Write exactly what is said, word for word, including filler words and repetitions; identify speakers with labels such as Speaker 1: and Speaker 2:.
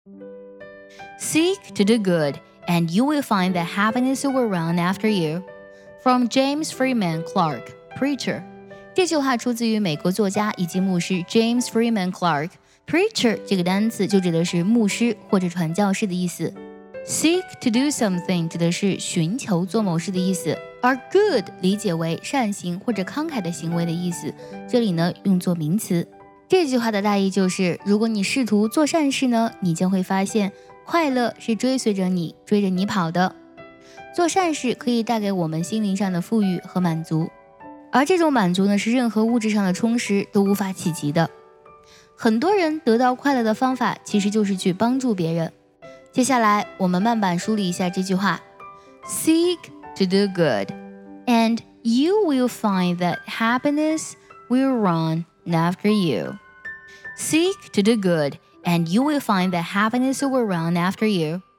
Speaker 1: Seek to do good, and you will find that happiness will run after you. From James Freeman Clarke, Preacher. 这句话出自于美国作家以及牧师 James Freeman Clarke。Preacher 这个单词就指的是牧师或者传教士的意思。Seek to do something 指的是寻求做某事的意思，而 good 理解为善行或者慷慨的行为的意思，这里呢用作名词。这句话的大意就是，如果你试图做善事呢，你将会发现快乐是追随着你，追着你跑的。做善事可以带给我们心灵上的富裕和满足，而这种满足呢，是任何物质上的充实都无法企及的。很多人得到快乐的方法其实就是去帮助别人。接下来我们慢板梳理一下这句话。 Seek to do good, and you will find that happiness will run after you. Seek to do good, and you will find that happiness will run after you.